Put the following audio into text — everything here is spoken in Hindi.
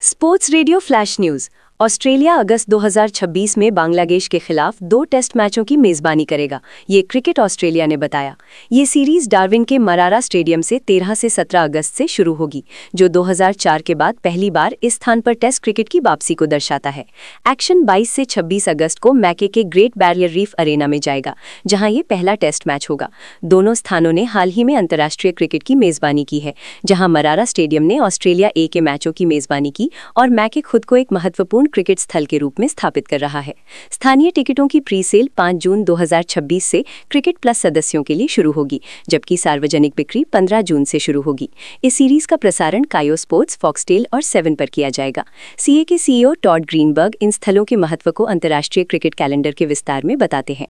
Sports radio flash news. Australia अगस्त 2026 में बांग्लादेश के खिलाफ 2 टेस्ट मैचों की मेजबानी करेगा, ये क्रिकेट ऑस्ट्रेलिया ने बताया। ये सीरीज डार्विन के मरारा स्टेडियम से 13 से 17 अगस्त से शुरू होगी, जो 2004 के बाद पहली बार इस स्थान पर टेस्ट क्रिकेट की वापसी को दर्शाता है। एक्शन 22 से 26 अगस्त को मैके के ग्रेट बैरियर रीफ अरेना में जाएगा, जहां ये पहला टेस्ट मैच होगा। दोनों स्थानों ने हाल ही में अंतर्राष्ट्रीय क्रिकेट की मेजबानी की है, जहां मरारा स्टेडियम ने ऑस्ट्रेलिया ए के मैचों की मेजबानी की और मैके खुद को एक महत्वपूर्ण क्रिकेट स्थल के रूप में स्थापित कर रहा है। स्थानीय टिकटों की प्री सेल 5 जून 2026 से क्रिकेट प्लस सदस्यों के लिए शुरू होगी, जबकि सार्वजनिक बिक्री 15 जून से शुरू होगी। इस सीरीज का प्रसारण कायो स्पोर्ट्स, फॉक्सटेल और 7 पर किया जाएगा। सीए के सीईओ टॉड ग्रीनबर्ग इन स्थलों के महत्व को अंतर्राष्ट्रीय क्रिकेट कैलेंडर के विस्तार में बताते हैं।